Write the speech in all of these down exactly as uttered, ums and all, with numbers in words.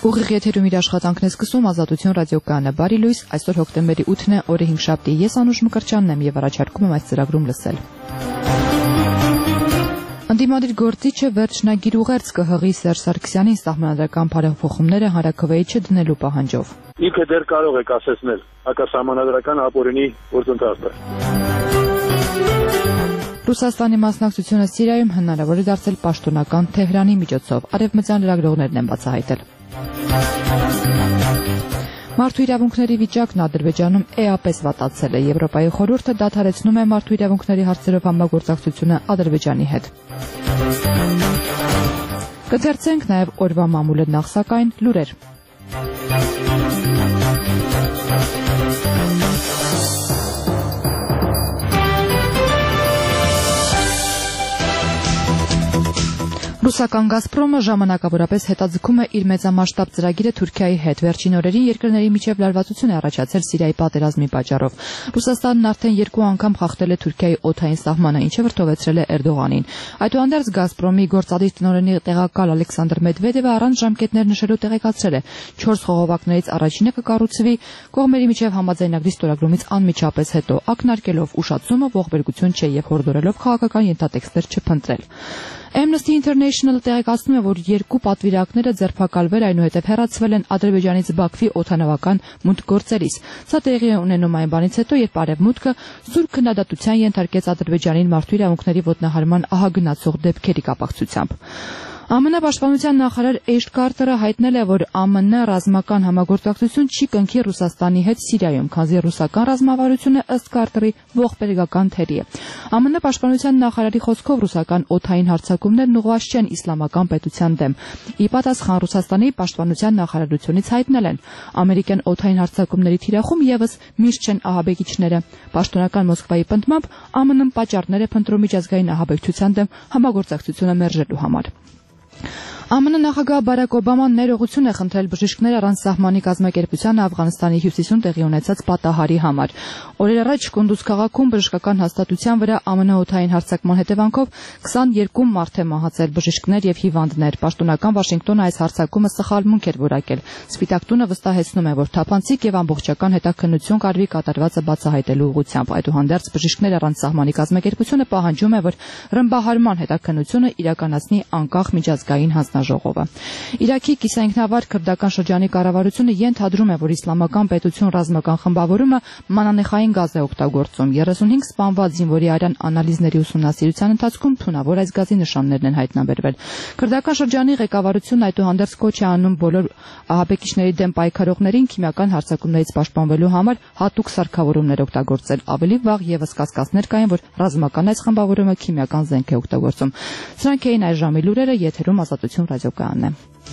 Ուղիղ եթերում իր աշխատանքն է սկսում Ազատություն ռադիոկայանը։ Բարի լույս, այսօր հոկտեմբերի ութն է, օրը հինգշաբթի։ Ես Անուշ Մկրտչյանն եմ եւ առաջարկում եմ այս ծրագրում լսել։ Ընդդիմադիր գործիչը վերջնագիր ուղերձ կհղի Սերժ Սարգսյանին սահմանադրական բարեփոխումները հանրաքվեի չդնելու պահանջով։ Ինքը դեռ կարող է կասեցնել հակասահմանադրական ապօրինի գործընթացը։ Ռուսաստանի մասնակցությունը Սիրիայում հնարավոր է դարձել պաշտոնական Թեհրանի միջոցով, արևմտյան լրագրողներն են բացահայտել։ Մարդու իրավունքների վիճակն Ադրբեջանում էապես վատացել է։ Եվրոպայի խորհուրդը դադարեցնում է մարդու իրավունքների հարցերով համագործակցությունը Ադրբեջանի հետ։ Կձեռցենք նաև օրվա մամուլը նախ սակայն լուրեր։ Ռուսական Գազպրոմը ժամանակավորապես հետաձգում է իր մեծամասշտաբ ծրագիրը Թուրքիայի հետ։ Վերջին օրերին երկրների միջև լարվածություն է առաջացել Սիրիայի պատերազմի պատճառով։ Ռուսաստանն արդեն երկու անգամ խախտել է Թուրքիայի օդային սահմանը, ինչը վրդովեցրել է Էրդողանին։ Այդուհանդերձ Գազպրոմի գործադիր տնօրենի տեղակալ Ալեքսանդր Մեդվեդևը առանց ժամկետներ նշելու տեղեկացրել է, չորս խողովակներից առաջինը կկառուցվի կողմերի միջև համաձայնագրի ստորագրումից անմիջապես հետո, ակնարկելով ուշացումը ողբերգություն չէ եւ հորդորելով քաղաքական ենթատեքստեր չփնտրել։ Amnesty International տեղեկացնում է, որ երկու պատվիրակները ձերբակալվել, այնուհետև հեռացվել են Ադրբեջանից Բաքվի օդանավական մուտք գործելիս։ Սա տեղի է ունենում այն բանից հետո, երբ Արևմուտքը սուր քննադատության ենթարկեց Ադրբեջանին մարդու իրավունքների ոտնահարման ահագնացող դեպքերի կապակցությամբ։ ԱՄՆ պաշտպանության նախարար Էշ Քարտերը հայտնել է, որ ԱՄՆ ռազմական համագործակցություն չի կնքի Ռուսաստանի հետ Սիրիայում, քանզի ռուսական ռազմավարությունը ըստ Քարտերի ողբերգական թերի է։ ԱՄՆ պաշտպանության նախարարի խոսքով ռուսական օդային հարձակումներն ուղղված չեն իսլամական պետության դեմ։ Ի պատասխան Ռուսաստանի պաշտպանության նախարարությունից հայտնել են, ամերիկյան օդային հարձակումների թիրախում եւս միշտ չեն ահաբեկիչները։ Պաշտոնական Մոսկվայի պնդմամբ ԱՄՆ-ն պատճառներ է փնտրում միջազգային ահաբեկչության դեմ համագործակցությունը մերժելու համար։ ԱՄՆ նախագահ Բարակ Օբաման ներողություն է խնդրել բժիշկներ առանց սահմանի կազմակերպությանը Աֆղանստանի հյուսիսում տեղի ունեցած պատահարի համար։ Օրեր առաջ Կունդուզ քաղաքում բժշկական հաստատության վրա ԱՄՆ օդային հարձակման հետևանքով քսաներկու մարդ է մահացել, բժիշկներ եւ հիվանդներ։ Պաշտոնական Վաշինգտոնը այս հարձակումը սխալմունք էր որակել։ Սպիտակ տունը վստահեցնում է, որ թափանցիկ եւ ամբողջական հետաքննություն կարվի կատարվածը բացահայտելու ուղղությամբ։ Այդուհանդերձ բժիշկներ առանց սահմանի կազմակերպությունը պահանջում է, որ ռմբահարման հետաքննությունը իրականացնի անկախ միջազգային հանձնաժողովը։ Իրաքի կիսայինքնավար քրդական շրջանի կառավարությունը ենթադրում է, որ իսլամական պետություն ռազմական խմբավորումը մանանեխային գազ է օգտագործում։ երեսունհինգ սպանված զինվորի արյան անալիզների ուսումնասիրության ընթացքում թունավոր այս գազի նշաններն են հայտնաբերվել։ Քրդական շրջանի ղեկավարությունն այդուհանդերձ կոչ է անում բոլոր ահաբեկիչների դեմ պայքարողներին քիմիական հարձակումներից պաշտպանվելու համար հատուկ սարքավորումներ օգտագործել։ Ավելի վաղ եւս կասկածներ կային, որ ռազմական այս խմբավորումը քիմիական զենք է օգտագործում։ Սրանք էին այս ժամի լուրերը, եթերում Ազատություն ռադիոկայանն է։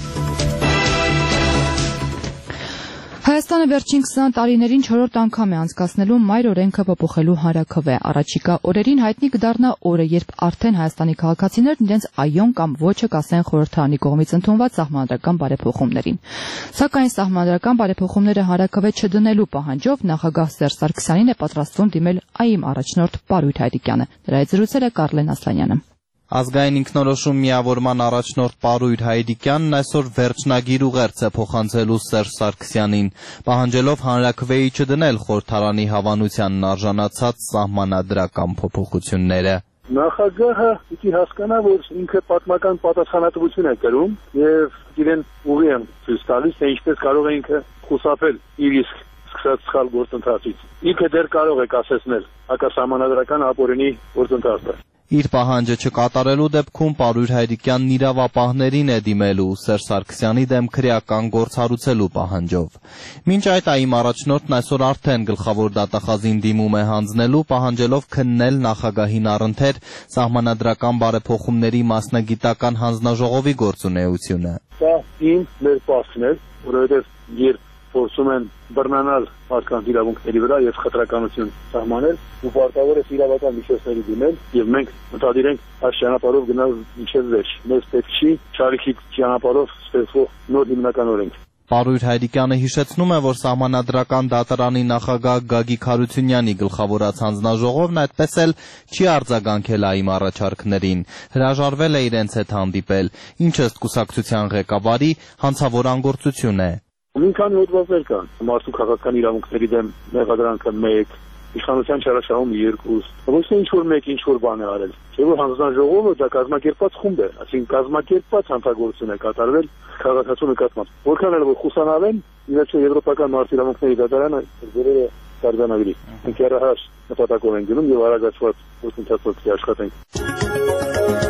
Հայաստանը վերջին քսան տարիներին չորրորդ անգամ է անցկացնելու մայր օրենքը փոփոխելու հանրաքվե։ Առաջիկա օրերին հայտնի կդառնա օրը, երբ արդեն Հայաստանի քաղաքացիներն իրենց այոն կամ ոչը կասեն խորհրդարանի կողմից ընդունված սահմանադրական բարեփոխումներին։ Սակայն սահմանադրական բարեփոխումները հանրաքվե չդնելու պահանջով նախագահ Սերժ Սարգսյանին է պատրաստվում դիմել ԱԻՄ առաջնորդ Պարույր Հայրիկյանը։ Դրա հետ զրուցել է Կարլեն Ասլանյանը։ Ազգային ինքնորոշում միավորման առաջնորդ Պարույր Հայրիկյանն այսօր վերջնագիր ուղերձ է փոխանցելու Սերժ Սարգսյանին, պահանջելով հանրաքվեի չդնել խորհրդարանի հավանությանն արժանացած սահմանադրական փոփոխությունները։ Նախագահը պիտի հասկանա, որ ինքը պատմական պատասխանատվություն է կրում եւ իրեն ուղի են ցույց տալիս, թե ինչպես կարող է ինքը խուսափել իր իսկ սկսած սխալ գործընթացից։ Ինքը դեռ կարող է կասեցնել հակասահմանադրական ապօրինի գործընթացը։ Իր պահանջը չկատարելու դեպքում Պարույր Հայրիկյանն իրավապահներին է դիմելու Սերժ Սարգսյանի դեմ քրեական գործ հարուցելու պահանջով։ Մինչ այդ ԱԻՄ առաջնորդն այսօր արդեն գլխավոր դատախազին դիմում է հանձնելու, պահանջելով քննել նախագահին առընթեր սահմանադրական բարեփոխումների մասնագիտական հանձնաժողովի գործունեությունը։ Դա իմ մեր պարտքն է, որովհետև երբ փորձում են բռնանալ մարդկանց իրավունքների վրա եւ խտրականություն սահմանել, ու պարտավոր է իրավական միջոցների դիմել եւ մենք մտադիր ենք այս ճանապարհով գնալ մինչեւ վերջ։ Մեզ պետք չի ճարիքի ճանապարհով ստեղծող նոր հիմնական օրենք։ Պարույր Հայրիկյանը հիշեցնում է, որ Սահմանադրական դատարանի նախագահ Գագիկ Հարությունյանի գլխավորած հանձնաժողովն այդպես էլ չի արձագանքել ԱԻՄ առաջարկներին, հրաժարվել է իրենց հետ հանդիպել, ինչը ըստ կուսակցության ղեկավարի հանցավոր անգործություն է։ Մի քանի հոդվածներ կան, մարդու քաղաքական իրավունքների դեմ մեղադրանքը մեկ, իշխանության չարաշահումը երկու, ոչ թե ինչ-որ մեկ ինչ-որ բան է արել, չէ՞ որ հանձնաժողովը դա կազմակերպված խումբ է, այսինքն կազմակերպված հանցագործություն է կատարվել քաղաքացու նկատմամբ։ Որքան էլ որ խուսանավեն, իհարկե եվրոպական մարդու իրավունքների դատարանը դերերը դարձանագրի։ Մենք երահաշ նպատակով ենք գնում եւ արագացված գործընթացով աշխատենք։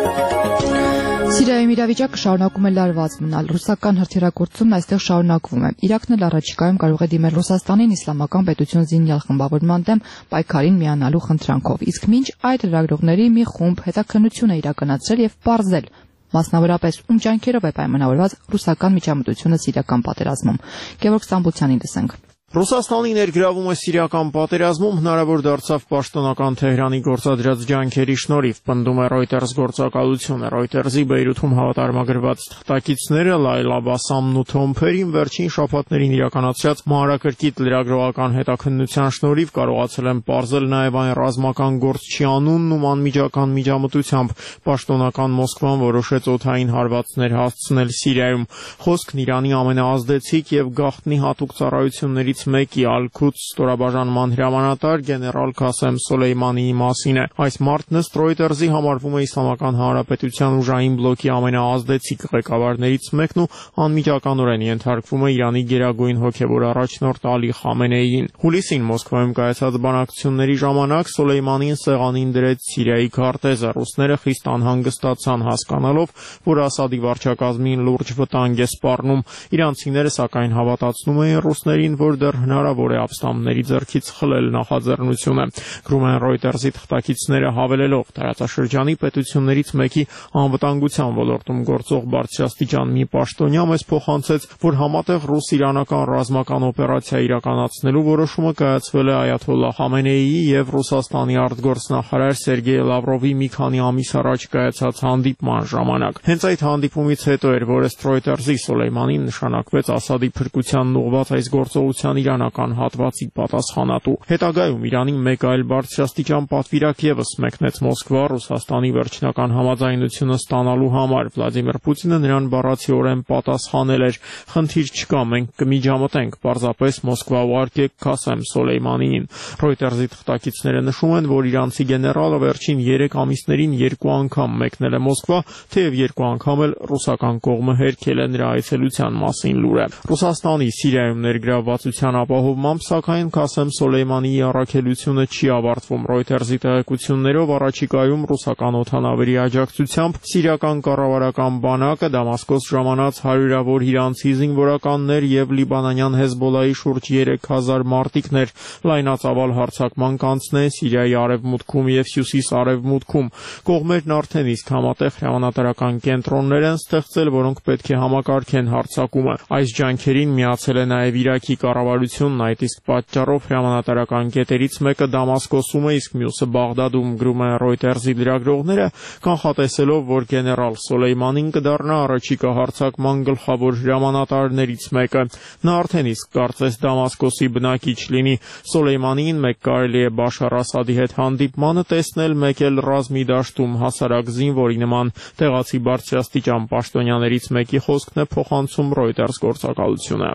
Սիրիայում իրավիճակը շարունակում է լարված մնալ, ռուսական հրթիռագործումն այստեղ շարունակվում է։ Իրաքն էլ առաջիկայում կարող է դիմել Ռուսաստանին իսլամական պետություն զինյալ խմբավորման դեմ պայքարին միանալու խնդրանքով, իսկ մինչ այդ լրագրողների մի խումբ հետաքննություն է իրականացրել եւ պարզել, մասնավորապես ում ջանքերով է պայմանավորված ռուսական միջամտությունը սիրիական պատերազմում։ Գևորգ Ստամբուլցյանին լսենք։ Ռուսաստանի ներգրավումը սիրիական պատերազմում հնարավոր դարձավ պաշտոնական Թեհրանի գործադրած ջանքերի շնորհիվ, պնդում է Reuters գործակալությունը։ Reuters-ի Բեյրութում հավատարմագրված թղթակիցները Լայլա Բասամն ու Թոմ Փերին վերջին շաբաթներին իրականացրած մանրակրկիտ լրագրողական հետաքննության շնորհիվ կարողացել են պարզել նաև այն ռազմական գործչի անունն ու անմիջական միջամտությամբ պաշտոնական Մոսկվան որոշեց օդային հարվածներ հասցնել Սիրիայում։ Խոսքն Իրանի ամենաազդեցիկ եւ գաղտնի հատուկ ծառայությունների մեկի Ալ-Քուդս ստորաբաժանման հրամանատար գեներալ Քասեմ Սոլեյմանիի մասին է։ Այս մարդն ըստ Reuters-ի համարվում է Իսլամական Հանրապետության ուժային բլոկի ամենաազդեցիկ ղեկավարներից մեկն ու անմիջականորեն ենթարկվում է Իրանի գերագույն հոգևոր առաջնորդ Ալի Խամենեիին։ Հուլիսին Մոսկվայում կայացած բանակցությունների ժամանակ Սոլեյմանին սեղանին դրեց Սիրիայի քարտեզը։ Ռուսները խիստ անհանգստացան հասկանալով, որ Ասադի վարչակազմին լուրջ վտանգ է սպառնում։ Իրանցիները սակայն հավատացնում էին ռուսներին, որ դեռ հնարավոր է ապստամբների ձեռքից խլել նախաձեռնությունը։ Գրում են Reuters-ի թղթակիցները հավելելով, տարածաշրջանի պետություններից մեկի անվտանգության ոլորտում գործող բարձրաստիճան մի պաշտոնյա մեզ փոխանցեց, որ համատեղ ռուս-իրանական ռազմական օպերացիա իրականացնելու որոշումը կայացվել է Այաթոլլահ Խամենեիի եւ Ռուսաստանի արտգործնախարար Սերգեյ Լավրովի մի քանի ամիս առաջ կայացած հանդիպման ժամանակ։ Հենց այդ հանդիպումից հետո էր, որ ըստ Reuters-ի Սոլեյմանին նշանակվեց Ասադի փրկությանն ուղղված այս գործողության իրանական հատվածի պատասխանատու։ Հետագայում Իրանի մեկ այլ բարձրաստիճան պատվիրակ եւս մեկնեց Մոսկվա Ռուսաստանի վերջնական համաձայնությունը ստանալու համար։ Վլադիմիր Պուտինը նրան բառացիորեն պատասխանել էր. «Խնդիր չկա, մենք կմիջամտենք, պարզապես Մոսկվա ուղարկեք Քասեմ Սոլեյմանիին»։ Reuters-ի թղթակիցները նշում են, որ իրանցի գեներալը վերջին երեք ամիսներին երկու անգամ մեկնել է Մոսկվա, թեև երկու անգամ էլ ռուսական կողմը հերքել է նրա այցելության մասին լուրը։ Ռուսաստանի Սիրիայում ներգրավվածության ապահովմամբ, սակայն Քասեմ Սոլեյմանիի առաքելությունը չի ավարտվում։ Reuters-ի տեղեկություններով առաջիկայում ռուսական օդանավերի աջակցությամբ սիրիական կառավարական բանակը Դամասկոս ժամանած հարյուրավոր իրանցի զինվորականներ եւ լիբանանյան Հեզբոլայի շուրջ երեք հազար մարտիկներ լայնածավալ հարձակման կանցնեն Սիրիայի արևմուտքում եւ հյուսիս-արևմուտքում։ Կողմերն արդեն իսկ համատեղ հրամանատարական կենտրոններ են ստեղծել, որոնք պետք է համակարգեն հարձակումը։ Այս ջանքերին միացել է նաեւ Իրաքի կառավարությունն, այդ իսկ պատճառով հրամանատարական կետերից մեկը Դամասկոսում է, իսկ մյուսը Բաղդադում, գրում են Reuters-ի լրագրողները, կանխատեսելով, որ գեներալ Սոլեյմանին կդառնա առաջիկա հարձակման գլխավոր հրամանատարներից մեկը։ Նա արդեն իսկ կարծես Դամասկոսի բնակիչ լինի։ Սոլեյմանին մեկ կարելի է Բաշար Ասադի հետ հանդիպմանը տեսնել, մեկ էլ ռազմի դաշտում հասարակ զինվորի նման։ Տեղացի բարձրաստիճան պաշտոնյաներից մեկի խոսքն է փոխանցում Reuters գործակալությունը։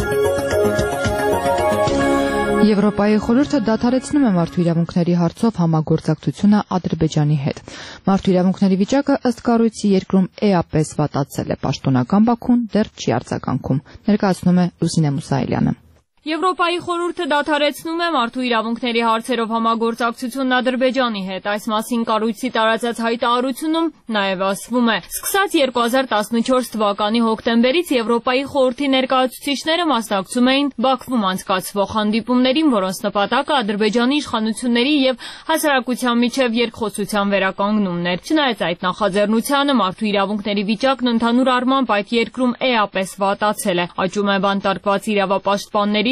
Եվրոպայի խորհուրդը դադարեցնում է մարդու իրավունքների հարցով համագործակցությունը Ադրբեջանի հետ։ Մարդու իրավունքների վիճակը ըստ կառույցի երկրում էապես վատացել է, պաշտոնական Բաքուն դեռ չի արձագանքում, ներկայացնում է Լուսինե Մուսայելյանը։ Եվրոպայի խորհուրդը դադարեցնում է մարդու իրավունքների հարցերով համագործակցությունն Ադրբեջանի հետ։ Այս մասին կառույցի տարածած հայտարարությունում նաև ասվում է. Սկսած երկու հազար տասնչորս թվականի հոկտեմբերից Եվրոպայի խորհրդի ներկայացուցիչները մասնակցում էին Բաքվում անցկացվող հանդիպումներին, որոնց նպատակը Ադրբեջանի իշխանությունների եւ հասարակության միջև երկխոսության վերականգնումն էր։ Չնայած այդ նախաձեռնությանը, մարդու իրավունքների վիճակն ընդհանուր առմամբ այդ երկրում էապես վատացել է։ Աճում է բանտարկված իրավապաշտպանների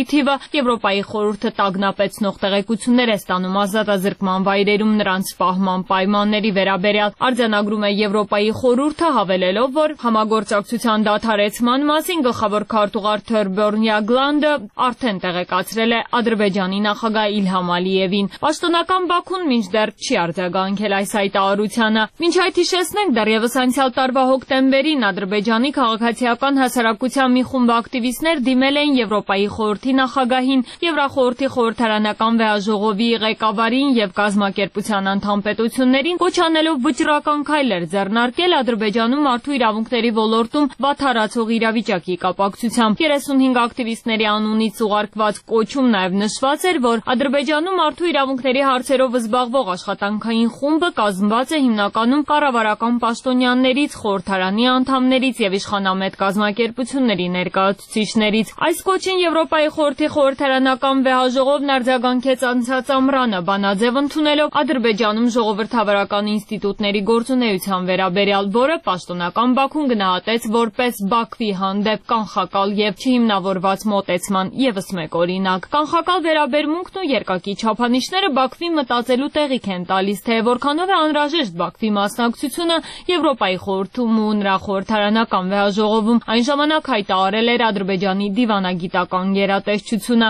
թիվը Եվրոպայի խորհուրդը տագնապեցնող տեղեկություններ է ստանում ազատազրկման վայրերում նրանց պահման պայմանների վերաբերյալ։ Արձանագրում է Եվրոպայի խորհուրդը, հավելելով, որ համագործակցության դադարեցման մասին գլխավոր քարտուղար Թորբյորն Յագլանդը արդեն տեղեկացրել է Ադրբեջանի նախագահ Իլհամ Ալիևին։ Պաշտոնական Բաքուն մինչդեռ չի արձագանքել այս հայտարարությանը։ Մինչ այդ հիշեցնենք, դեռևս անցյալ տարվա հոկտեմբերին Ադրբեջանի քաղաքացիական հասարակության մի խումբ ակտիվիստներ դիմել էին Եվրոպայի խորհրդի նախագահին, Եվրախորհրդի խորհրդարանական վեհաժողովի ղեկավարին եւ կազմակերպության անդամ պետություններին, կոչ անելով վճռական քայլեր ձեռնարկել Ադրբեջանում մարդու իրավունքների ոլորտում վատթարացող իրավիճակի կապակցությամբ։ երեսունհինգ ակտիվիստների անունից ուղարկված կոչում նաև նշված էր, որ Ադրբեջանում մարդու իրավունքների հարցերով զբաղվող աշխատանքային խումբը կազմված է հիմնականում կառավարական պաշտոնյաներից, խորհրդարանի անդամներից եւ իշխանամետ կազմակերպությունների ներկայացուցիչներից։ Այս կոչին Եվրոպայի խորհրդի խորհրդարանական վեհաժողովն արձագանքեց անցած ամռանը, բանաձև ընդունելով Ադրբեջանում ժողովրդավարական ինստիտուտների գործունեության վերաբերյալ, որը պաշտոնական Բաքուն գնահատեց որպես Բաքվի հանդեպ կանխակալ եւ չհիմնավորված մոտեցման եւս մեկ օրինակ։ Կանխակալ վերաբերմունքն ու երկակի չափանիշները Բաքվի մտածելու տեղիք են տալիս, թե որքանով է անհրաժեշտ Բաքվի մասնակցությունը Եվրոպայի խորհրդում ու նրա խորհրդարանական վեհաժողովում։ Այն ժամանակ հայտարարել էր Ադրբեջանի դիվանագիտական գերատեսչությունը։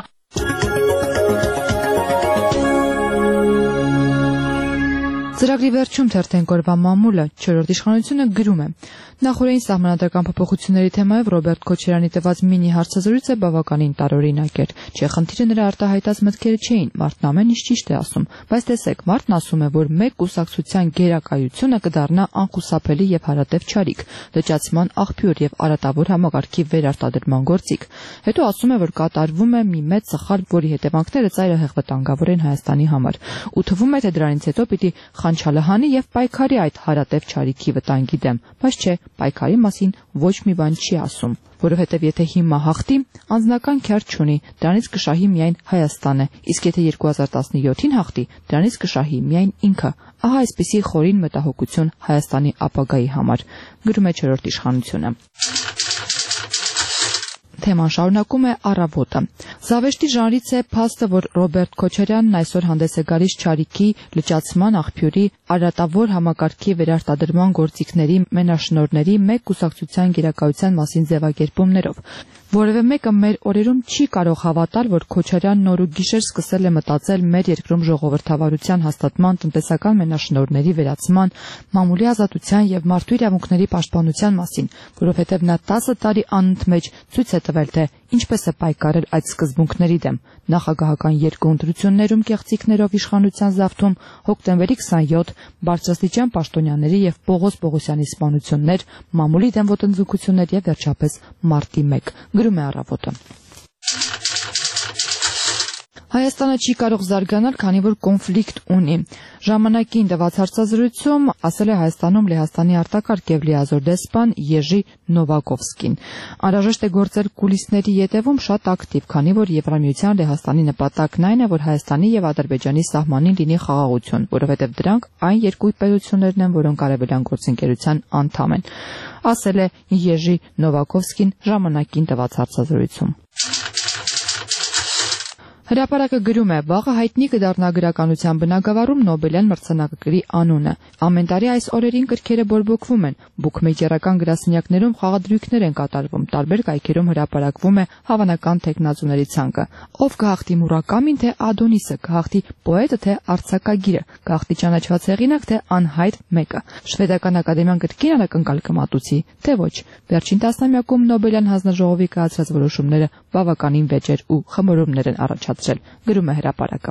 Ծրագրի վերջում թերթեն կորվա մամուլը չորրորդ իշխանությունը գրում է. Նախորդին սահմանադրական փոփոխությունների թեմայով Ռոբերտ Քոչարյանի տված մինի հարցազրույցը բավականին տարօրինակ էր։ Չէ, խնդիրը նրա արտահայտած մտքերը չէին, մարդն ամեն ինչ ճիշտ է ասում, բայց տեսեք, մարդն ասում է, որ մեկ կուսակցության գերակայությունը կդառնա անխուսափելի եւ հարատև չարիք, լճացման աղբյուր եւ արատավոր համակարգի վերարտադրման գործիք։ Հետո ասում է, որ կատարվում է մի մեծ սխալ, որի հետևանքները ծայրահեղ վտանգավոր են Հայաստանի համար։ Ու թվում է, թե դրանից հետո պիտի խանչալհանի եւ պայքարի այդ հարատև չարիքի վտանգի դեմ, բայց չէ, պայքարի մասին ոչ մի բան չի ասում, որովհետև եթե հիմա հաղթի, անձնական քյար չունի, դրանից կշահի միայն Հայաստանը, իսկ եթե երկու հազար տասնյոթին հաղթի, դրանից կշահի միայն ինքը։ Ահա այսպիսի խորին մտահոգություն Հայաստանի ապագայի համար, գրում է չորրորդ իշխանությունը։ Թեման շարունակում է Առավոտը։ Զավեշտի ժանրից է փաստը, որ Ռոբերտ Քոչարյանն այսօր հանդես է գալիս չարիքի, լճացման աղբյուրի, արատավոր համակարգի վերարտադրման գործիքների մենաշնորհների մեկ կուսակցության գերակայության մասին ձևակերպումներով։ Որևէ մեկը մեր օրերում չի կարող հավատալ, որ Քոչարյանն նոր ու գիշեր սկսել է մտածել մեր երկրում ժողովրդավարության հաստատման, տնտեսական մենաշնորհների վերացման, մամուլի ազատության եւ մարդու իրավունքների պաշտպանության մասին, որովհետեւ նա տասը տարի անընդմեջ ցույց է տվել, թե ինչպես է պայքարել այդ սկզբունքների դեմ։ Նախագահական երկու ընտրություններում կեղծիքներով իշխանության զավթում, հոկտեմբերի քսանյոթ բարձրաստիճան պաշտոնյաների եւ Պողոս Պողոսյանի սպանություններ, մամուլի դեմ ոտնձգություններ եւ վերջապես մարտի մեկ, գրում է Առավոտը։ Հայաստանը չի կարող զարգանալ, քանի որ կոնֆլիկտ ունի։ Ժամանակին տված հարցազրույցում ասել է Հայաստանում Լեհաստանի արտակարգ եւ լիազոր դեսպան Եժի Նովակովսկին։ Անհրաժեշտ է գործել կուլիսների ետևում շատ ակտիվ, քանի որ Եվրամիության Լեհաստանի նպատակն այն է, որ Հայաստանի եւ Ադրբեջանի սահմանին լինի խաղաղություն, որովհետեւ դրանք այն երկու պետություններն են, որոնք արևելյան գործընկերության անդամ են, ասել է Եժի Նովակովսկին ժամանակին տված հարցազրույցում։ Հրապարակը գրում է. վաղը հայտնի կդառնա գրականության բնագավառում Նոբելյան մրցանակագրի անունը։ Ամեն տարի այս օրերին գրքերը բորբոքվում են, բուքմեյքերական գրասենյակներում խաղադրույքներ են կատարվում, տարբեր կայքերում հրապարակվում է հավանական թեկնածուների ցանկը։ Ով կհաղթի Մուրակամին, թե Ադոնիսը, կհաղթի պոետը, թե արձակագիրը, կհաղթի ճանաչված հեղինակ, թե անհայտ մեկը։ Շվեդական ակադեմիան գրքին անակնկալ կմատուցի, թե ոչ։ Վերջին տասնամյակում Նոբելյան հանձնաժողովի կայացրած որոշումները բավականին վեճեր ու խմորումներ են առաջացրել, գրում է հրապարակը։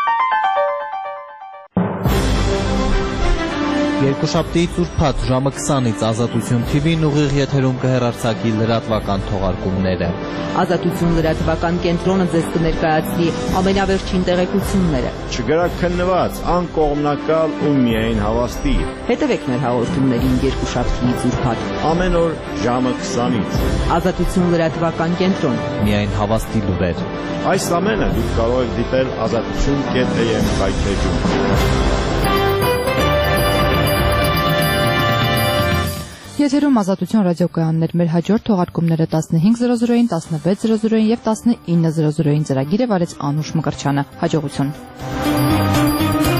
Երկուշաբթի ծուրփաթ ժամը քսանից Ազատություն թիվին ուղիղ եթերում կհեռարձակի լրատվական թողարկումները։ Ազատություն լրատվական կենտրոնը ձեզ կներկայացնի ամենավերջին տեղեկությունները։ Չգրաքննված, անկողմնակալ ու միայն հավաստի։ Հետևեք մեր հաղորդումներին երկուշաբթի ծուրփաթ ամեն օր ժամը քսանից։ Ազատություն լրատվական կենտրոն։ Միայն հավաստի լուրեր։ Այս ամենը դուք կարող եք դիտել ազատություն կետ էյ էմ կայքեջում։ Եթերում Ազատություն ռադիոկայաններ, մեր հաջորդ թողարկումները տասնհինգ զրո զրոին, տասնվեց զրո զրոին եւ տասնինը զրո զրոին ծրագիրը վարեց Անուշ Մկրտչյանը։ Հաջողություն։